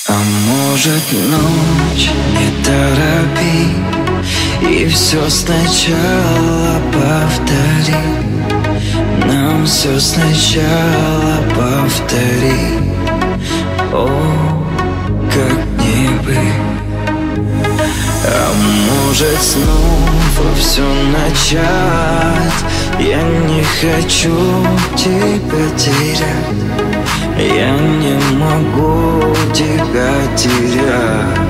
А может, ночь не торопи и все сначала повтори. Нам все сначала повтори. О, как не быть. А может, снова все начать. Я не хочу тебя терять. Я не могу тебя терять.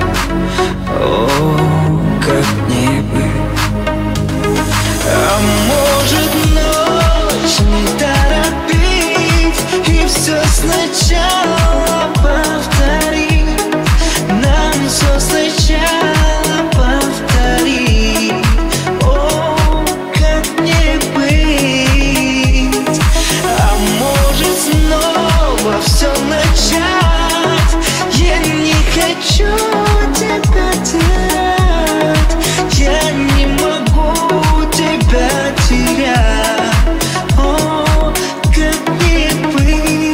О, как не быть. А может, ночь не торопить и все сначала повтори. Нам все сначала повтори. О, как не быть. А может, снова все начать. Я не хочу тебя терять. Я не могу тебя терять. О, как не быть.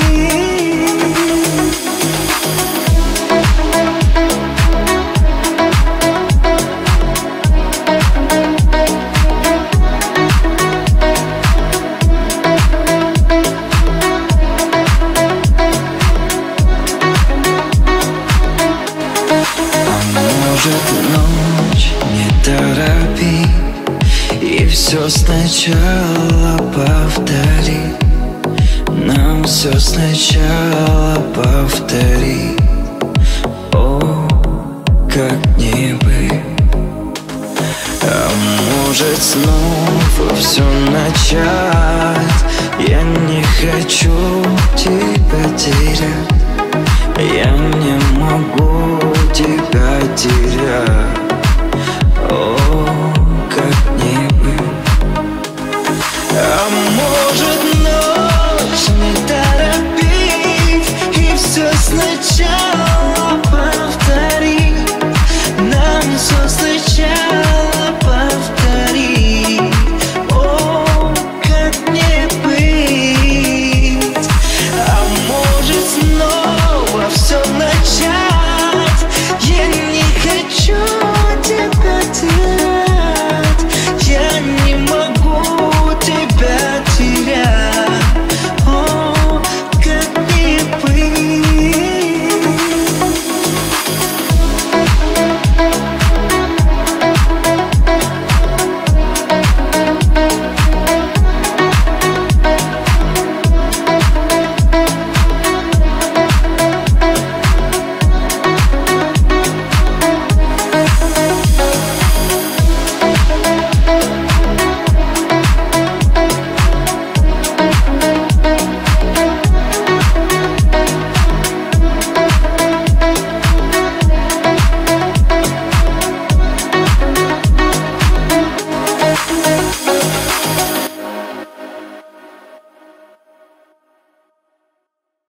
Может, ночь не торопи и все сначала повтори. Нам все сначала повтори. О, как не быть. А может, снова все начать. Я не хочу тебя терять. Я не могу тебя терять. О,